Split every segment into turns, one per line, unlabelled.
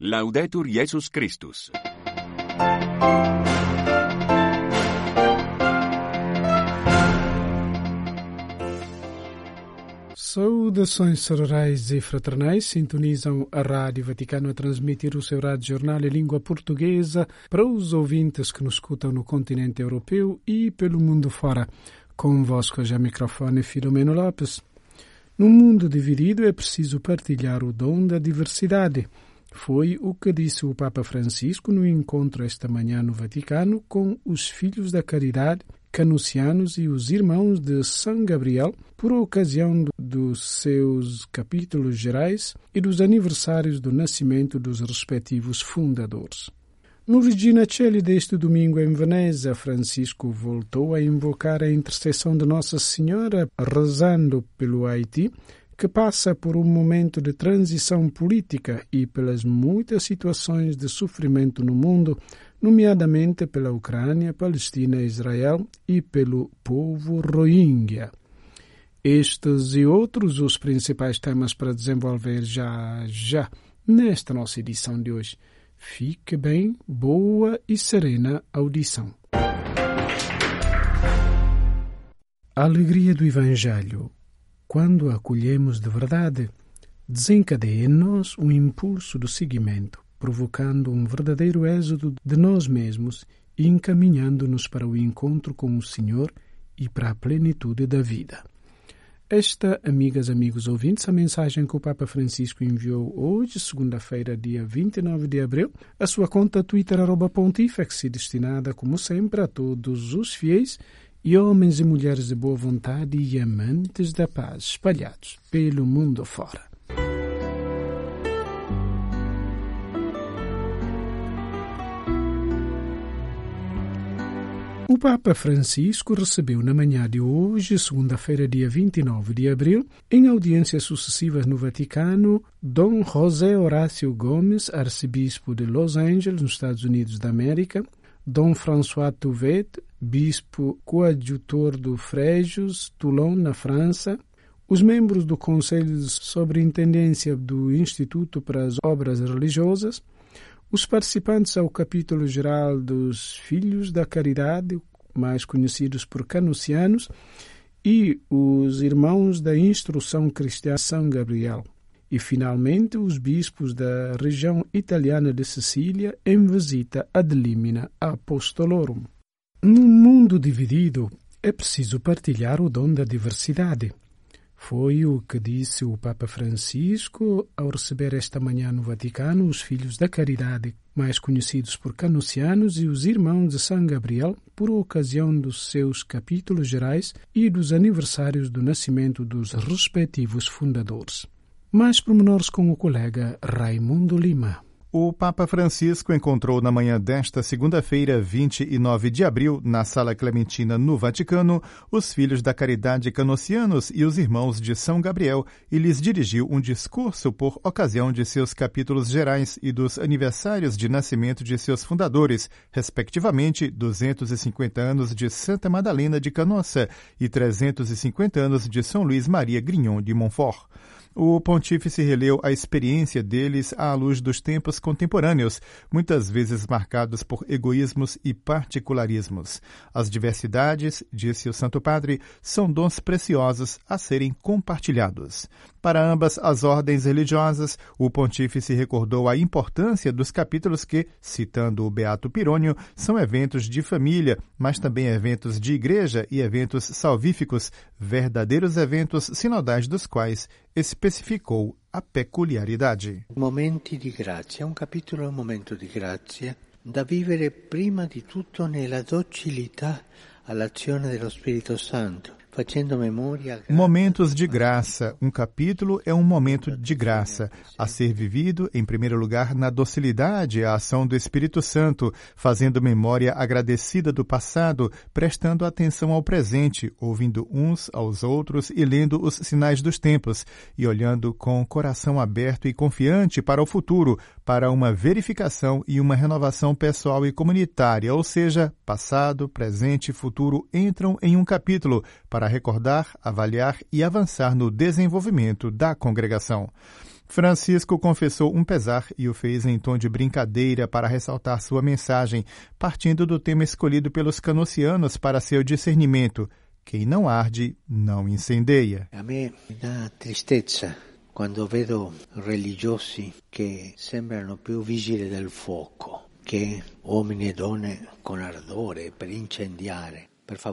Laudetur Jesus Christus.
Saudações sororais e fraternais, sintonizam a Rádio Vaticano a transmitir o seu rádio jornal em língua portuguesa para os ouvintes que nos escutam no continente europeu e pelo mundo fora. Convosco já microfone Filomeno Lopes. Num mundo dividido é preciso partilhar o dom da diversidade. Foi o que disse o Papa Francisco no encontro esta manhã no Vaticano com os filhos da caridade, canucianos e os irmãos de São Gabriel, por ocasião dos seus capítulos gerais e dos aniversários do nascimento dos respectivos fundadores. No Regina Coeli deste domingo em Veneza, Francisco voltou a invocar a intercessão de Nossa Senhora, rezando pelo Haiti, que passa por um momento de transição política e pelas muitas situações de sofrimento no mundo, nomeadamente pela Ucrânia, Palestina e Israel e pelo povo Rohingya. Estes e outros os principais temas para desenvolver já nesta nossa edição de hoje. Fique bem, boa e serena audição. A alegria do Evangelho, quando a acolhemos de verdade, desencadeia em nós um impulso do seguimento, provocando um verdadeiro êxodo de nós mesmos e encaminhando-nos para o encontro com o Senhor e para a plenitude da vida. Esta, amigas, amigos ouvintes, a mensagem que o Papa Francisco enviou hoje, segunda-feira, dia 29 de abril, a sua conta Twitter @Pontifex, destinada, como sempre, a todos os fiéis e homens e mulheres de boa vontade e amantes da paz espalhados pelo mundo fora. O Papa Francisco recebeu na manhã de hoje, segunda-feira, dia 29 de abril, em audiências sucessivas no Vaticano, Dom José Horácio Gomes, arcebispo de Los Angeles, nos Estados Unidos da América, Dom François Touvet, bispo coadjutor do Fréjus, Toulon, na França, os membros do Conselho de Sobreintendência do Instituto para as Obras Religiosas, os participantes ao capítulo geral dos Filhos da Caridade, mais conhecidos por canucianos, e os irmãos da Instrução Cristã São Gabriel. E, finalmente, os bispos da região italiana de Sicília em visita ad limina apostolorum. Num mundo dividido, é preciso partilhar o dom da diversidade. Foi o que disse o Papa Francisco ao receber esta manhã no Vaticano os filhos da caridade, mais conhecidos por canucianos, e os irmãos de São Gabriel, por ocasião dos seus capítulos gerais e dos aniversários do nascimento dos respectivos fundadores. Mais pormenores com o colega Raimundo Lima.
O Papa Francisco encontrou na manhã desta segunda-feira, 29 de abril, na Sala Clementina, no Vaticano, os filhos da caridade canucianos e os irmãos de São Gabriel e lhes dirigiu um discurso por ocasião de seus capítulos gerais e dos aniversários de nascimento de seus fundadores, respectivamente 250 anos de Santa Madalena de Canossa e 350 anos de São Luís Maria Grignon de Montfort. O pontífice releu a experiência deles à luz dos tempos contemporâneos, muitas vezes marcados por egoísmos e particularismos. As diversidades, disse o Santo Padre, são dons preciosos a serem compartilhados. Para ambas as ordens religiosas, o pontífice recordou a importância dos capítulos que, citando o Beato Pirônio, são eventos de família, mas também eventos de igreja e eventos salvíficos, verdadeiros eventos sinodais dos quais especificou a peculiaridade.
Momenti di grazia. Un capitolo è un momento di grazia da vivere prima di tutto nella docilità all'azione dello Spirito Santo.
Momentos de graça. Um capítulo é um momento de graça, a ser vivido, em primeiro lugar, na docilidade à ação do Espírito Santo, fazendo memória agradecida do passado, prestando atenção ao presente, ouvindo uns aos outros e lendo os sinais dos tempos, e olhando com o coração aberto e confiante para o futuro, para uma verificação e uma renovação pessoal e comunitária, ou seja, passado, presente e futuro entram em um capítulo, para recordar, avaliar e avançar no desenvolvimento da congregação. Francisco confessou um pesar e o fez em tom de brincadeira para ressaltar sua mensagem, partindo do tema escolhido pelos canossianos para seu discernimento: quem não arde, não incendeia.
A me dá tristezza quando vedo religiosi che sembrano più vigili del fuoco che uomini e donne con ardore per incendiare.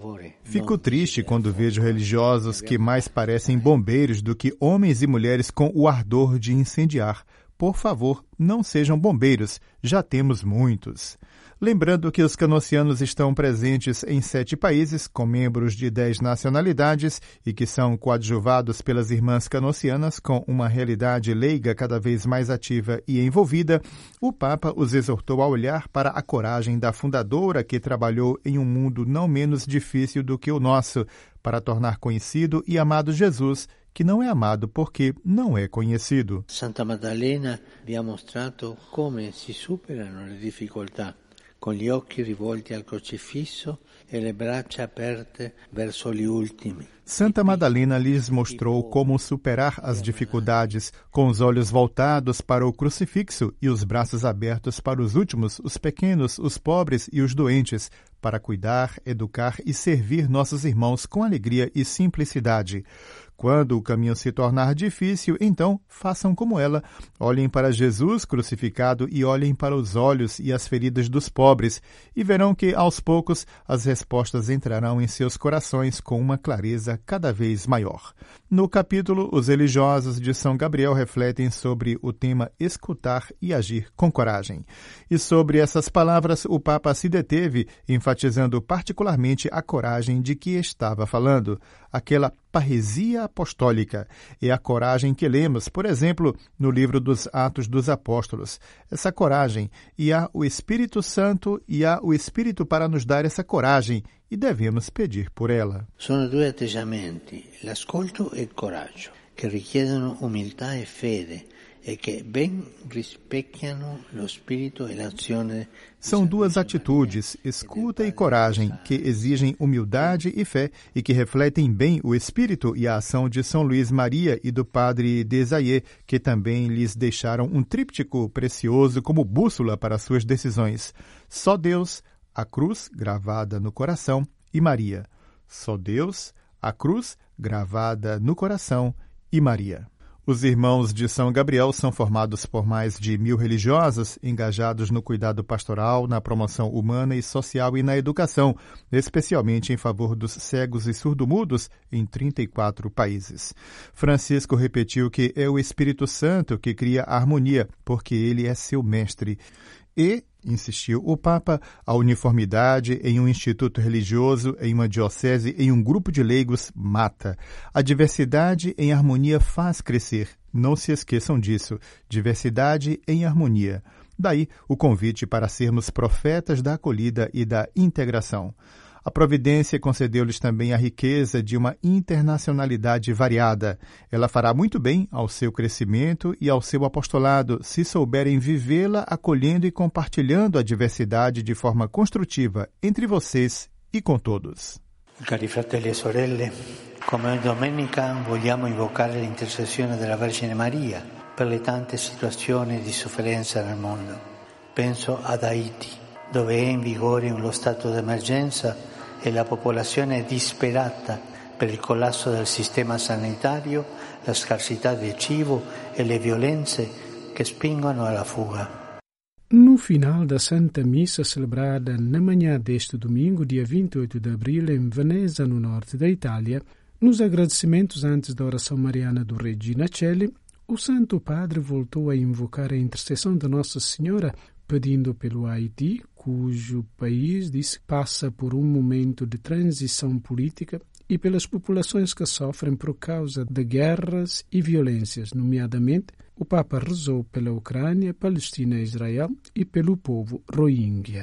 Fico triste quando vejo religiosos que mais parecem bombeiros do que homens e mulheres com o ardor de incendiar. Por favor, não sejam bombeiros, já temos muitos. Lembrando que os canossianos estão presentes em 7 países, com membros de 10 nacionalidades e que são coadjuvados pelas irmãs canossianas com uma realidade leiga cada vez mais ativa e envolvida, o Papa os exortou a olhar para a coragem da fundadora que trabalhou em um mundo não menos difícil do que o nosso, para tornar conhecido e amado Jesus, que não é amado porque não é conhecido.
Santa Maddalena vi ha mostrato come si superano le difficoltà, con gli occhi rivolti al crocifisso e le braccia aperte verso gli ultimi.
Santa Madalena lhes mostrou como superar as dificuldades, com os olhos voltados para o crucifixo e os braços abertos para os últimos, os pequenos, os pobres e os doentes, para cuidar, educar e servir nossos irmãos com alegria e simplicidade. Quando o caminho se tornar difícil, então façam como ela. Olhem para Jesus crucificado e olhem para os olhos e as feridas dos pobres, e verão que, aos poucos, as respostas entrarão em seus corações com uma clareza cada vez maior. No capítulo, os religiosos de São Gabriel refletem sobre o tema escutar e agir com coragem. E sobre essas palavras, o Papa se deteve, enfatizando particularmente a coragem de que estava falando, aquela parresia apostólica. É a coragem que lemos, por exemplo, no livro dos Atos dos Apóstolos. Essa coragem, e há o Espírito Santo e há o Espírito para nos dar essa coragem, e devemos pedir por ela.
Sono 2 atteggiamenti, l'ascolto e il coraggio, che richiedono umiltà e fede e che ben rispecchiano lo spirito e l'azione.
São 2 atitudes, escuta e coragem, que exigem humildade e fé e que refletem bem o espírito e a ação de São Luís Maria e do padre Desailly, que também lhes deixaram um tríptico precioso como bússola para suas decisões. Só Deus, a cruz gravada no coração, e Maria. Só Deus, a cruz gravada no coração, e Maria. Os irmãos de São Gabriel são formados por mais de 1000 religiosos engajados no cuidado pastoral, na promoção humana e social e na educação, especialmente em favor dos cegos e surdo-mudos em 34 países. Francisco repetiu que é o Espírito Santo que cria a harmonia, porque ele é seu mestre. E, insistiu o Papa, a uniformidade em um instituto religioso, em uma diocese, em um grupo de leigos, mata. A diversidade em harmonia faz crescer. Não se esqueçam disso. Diversidade em harmonia. Daí o convite para sermos profetas da acolhida e da integração. A providência concedeu-lhes também a riqueza de uma internacionalidade variada. Ela fará muito bem ao seu crescimento e ao seu apostolado, se souberem vivê-la acolhendo e compartilhando a diversidade de forma construtiva entre vocês e com todos.
Cari fratelli e sorelle, come ogni domenica vogliamo invocare l'intercessione della Vergine Maria per le tante situazioni di sofferenza nel mondo. Penso ad Haiti, dove è in vigore lo stato d'emergenza e la popolazione è disperata per il collasso del sistema sanitario, la scarsità di cibo e le violenze che spingono alla fuga.
No final da Santa Missa celebrada na manhã deste domingo, dia 28 de abril, em Veneza, no norte da Itália, nos agradecimentos antes da oração mariana do Regina Coeli, o Santo Padre voltou a invocar a intercessão de Nossa Senhora, pedindo pelo Haiti, cujo país disse passa por um momento de transição política, e pelas populações que sofrem por causa de guerras e violências, nomeadamente, o Papa rezou pela Ucrânia, Palestina e Israel e pelo povo Rohingya.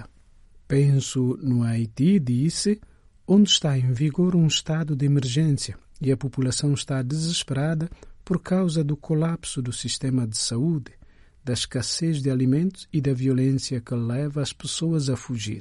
Penso no Haiti, disse, onde está em vigor um estado de emergência e a população está desesperada por causa do colapso do sistema de saúde, da escassez de alimentos e da violência que leva as pessoas a fugir.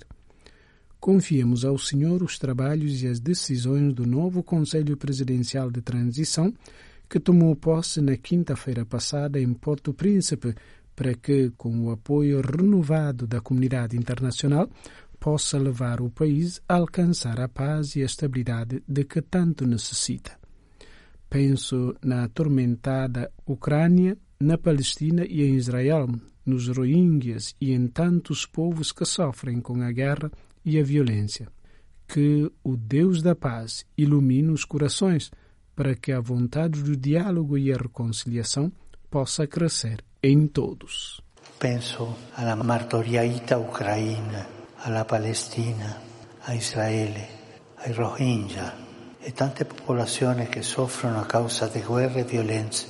Confiemos ao Senhor os trabalhos e as decisões do novo Conselho Presidencial de Transição, que tomou posse na quinta-feira passada em Porto Príncipe, para que, com o apoio renovado da comunidade internacional, possa levar o país a alcançar a paz e a estabilidade de que tanto necessita. Penso na atormentada Ucrânia, na Palestina e em Israel, nos Rohingyas e em tantos povos que sofrem com a guerra e a violência. Que o Deus da paz ilumine os corações para que a vontade do diálogo e a reconciliação possa crescer em todos.
Penso alla martoriata Ucraina, alla Palestina, a Israele, ai Rohingya e tante popolazioni che soffrono a causa di guerre e violenze.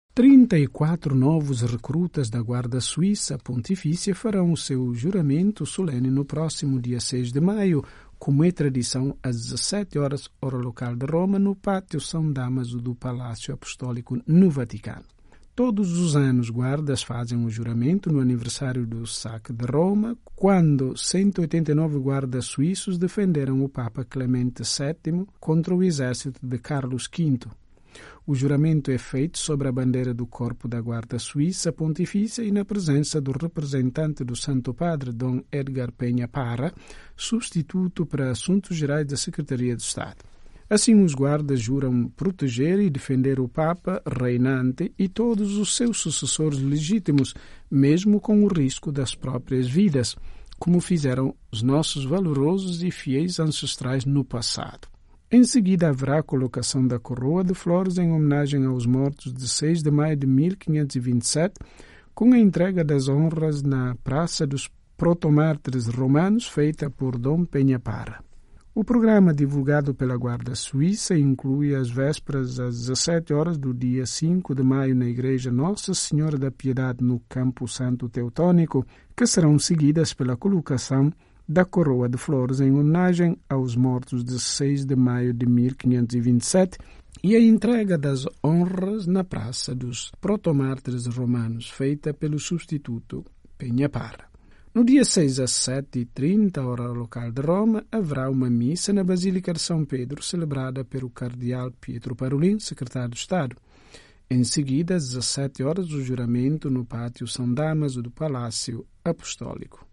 34 novos recrutas da Guarda Suíça Pontifícia farão o seu juramento solene no próximo dia 6 de maio, como é tradição, às 17 horas, hora local de Roma, no Pátio São Damaso do Palácio Apostólico no Vaticano. Todos os anos, guardas fazem o juramento no aniversário do saque de Roma, quando 189 guardas suíços defenderam o Papa Clemente VII contra o exército de Carlos V. O juramento é feito sobre a bandeira do Corpo da Guarda Suíça Pontifícia e na presença do representante do Santo Padre, Dom Edgar Penha Parra, substituto para Assuntos Gerais da Secretaria de Estado. Assim, os guardas juram proteger e defender o Papa reinante e todos os seus sucessores legítimos, mesmo com o risco das próprias vidas, como fizeram os nossos valorosos e fiéis ancestrais no passado. Em seguida, haverá a colocação da coroa de flores em homenagem aos mortos de 6 de maio de 1527, com a entrega das honras na Praça dos Protomártires Romanos, feita por Dom Penha Parra. O programa divulgado pela Guarda Suíça inclui as vésperas às 17 horas do dia 5 de maio na Igreja Nossa Senhora da Piedade no Campo Santo Teutônico, que serão seguidas pela colocação da coroa de flores em homenagem aos mortos de 6 de maio de 1527 e a entrega das honras na Praça dos Protomártires Romanos, feita pelo substituto Penha Parra. No dia 6 às 7h30, hora local de Roma, haverá uma missa na Basílica de São Pedro, celebrada pelo cardeal Pietro Parolin, secretário de Estado. Em seguida, às 17 horas, o juramento no Pátio São Damaso do Palácio Apostólico.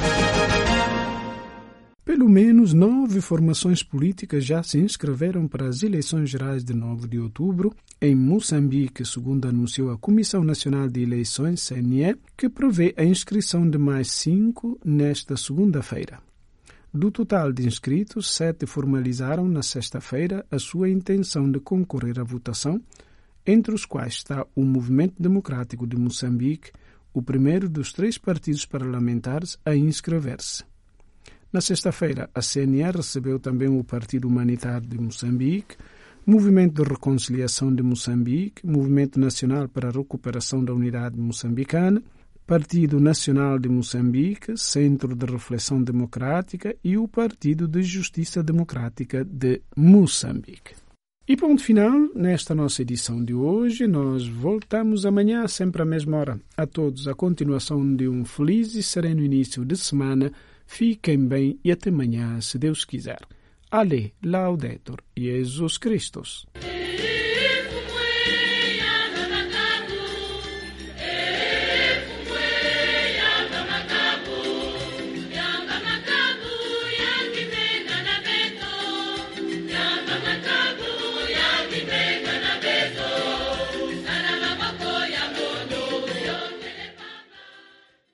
Pelo menos 9 formações políticas já se inscreveram para as eleições gerais de 9 de outubro em Moçambique, segundo anunciou a Comissão Nacional de Eleições, CNE, que prevê a inscrição de mais 5 nesta segunda-feira. Do total de inscritos, 7 formalizaram na sexta-feira a sua intenção de concorrer à votação, entre os quais está o Movimento Democrático de Moçambique, o primeiro dos 3 partidos parlamentares a inscrever-se. Na sexta-feira, a CNE recebeu também o Partido Humanitário de Moçambique, Movimento de Reconciliação de Moçambique, Movimento Nacional para a Recuperação da Unidade Moçambicana, Partido Nacional de Moçambique, Centro de Reflexão Democrática e o Partido de Justiça Democrática de Moçambique. E ponto final nesta nossa edição de hoje. Nós voltamos amanhã, sempre à mesma hora. A todos, a continuação de um feliz e sereno início de semana. Fiquem bem e até amanhã, se Deus quiser. Ale, Laudetur, Jesus Christus.